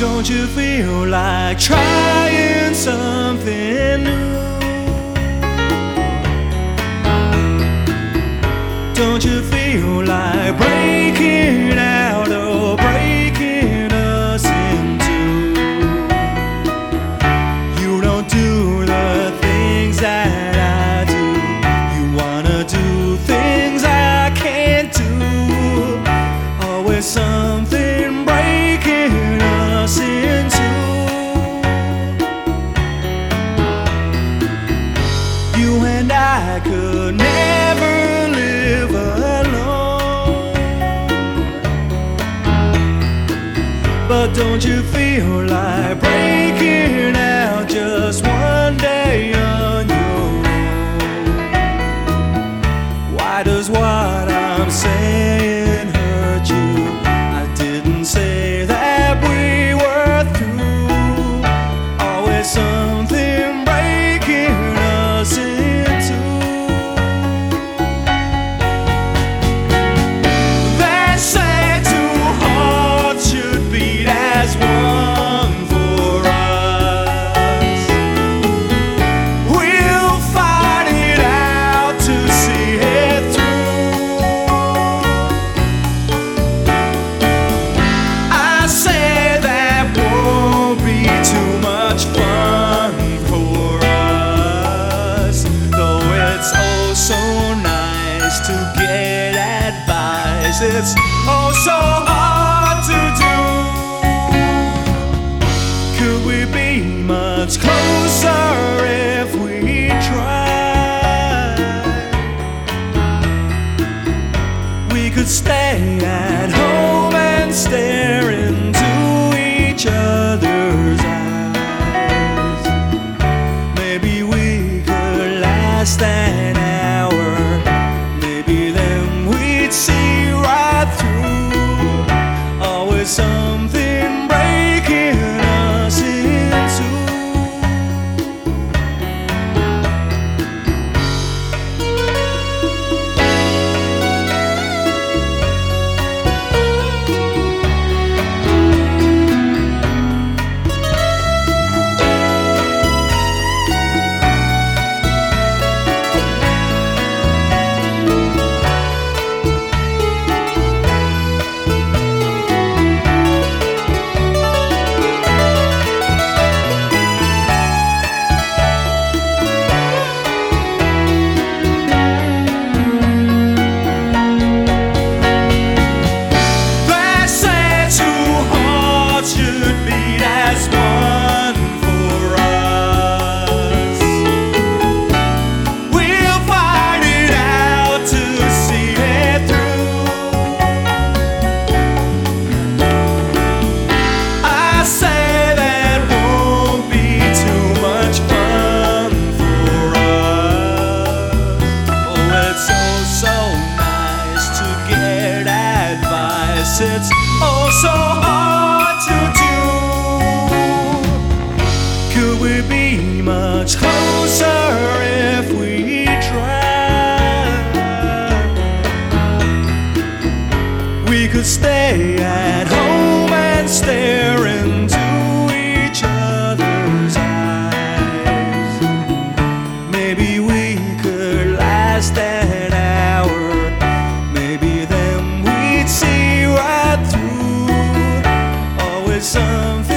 Don't you feel like trying something new? Don't you feel like breaking out or breaking us in two? You don't do the things that I do. You wanna do things I can't do. Always something breaking us in two. You and I could never live alone. But don't you feel like breaking out just one day on your own? Why does what I'm saying hurt you? I didn't say that we were through. Always something breaking us in two. They say two hearts should beat as one for us. We'll fight it out to see it through. I say that won't be too much fun for us, though it's oh so nice to get advice. It's oh so hard to do. Could we be much closer if we tried? We could stay at home and stare into each other's eyes. Maybe we could last an hour. Maybe then we'd see right through. Always something breaking us in two. They say two hearts should beat as one for us. We'll fight it out to see it through. I say that won't be too much fun for us. Oh, it's so nice to get advice. It's oh so hard to do. Could we be much closer if we tried? We could stay at home and stare into each other's eyes. Maybe we could last an hour. Maybe then we'd see right through. Always something